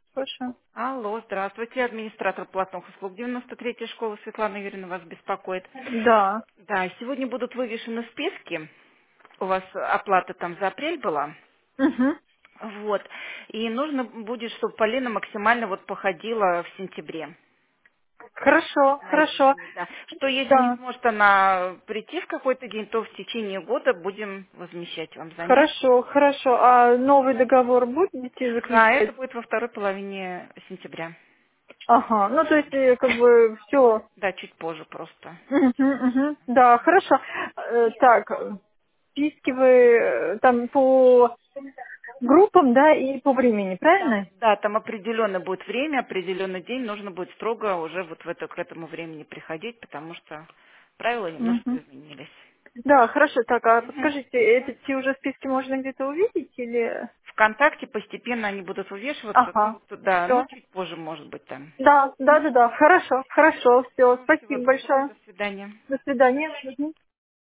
Слушаю. Алло, здравствуйте, администратор платных услуг 93-й школы Светлана Юрьевна вас беспокоит. Да. Да, сегодня будут вывешены списки. У вас оплата там за апрель была. Угу. Вот. И нужно будет, чтобы Полина максимально вот походила в сентябре Хорошо, на эти хорошо. дни. Да. Что если не Да. сможет она прийти в какой-то день, то в течение года будем возмещать вам занятия. Хорошо, хорошо. А новый договор будете Да, это заключать? будет во второй половине сентября. Ага. Ну, то есть, как бы, все. Да, чуть позже просто. Да, хорошо. Так, списки вы там по группам, да, и по времени, Да, правильно? да, там определенно будет время, определенный день, нужно будет строго уже вот к этому времени приходить, потому что правила немножко Мгм. изменились. Да, хорошо. Так, а Мгм. подскажите, эти уже списки можно где-то увидеть или... ВКонтакте постепенно они будут вывешиваться, Ага. ну, да, Все. ну, чуть позже, может быть, там. Да, да, да, да. Хорошо, хорошо. Все. Всё, всего Спасибо доброго, большое. до свидания. До свидания. Мгм.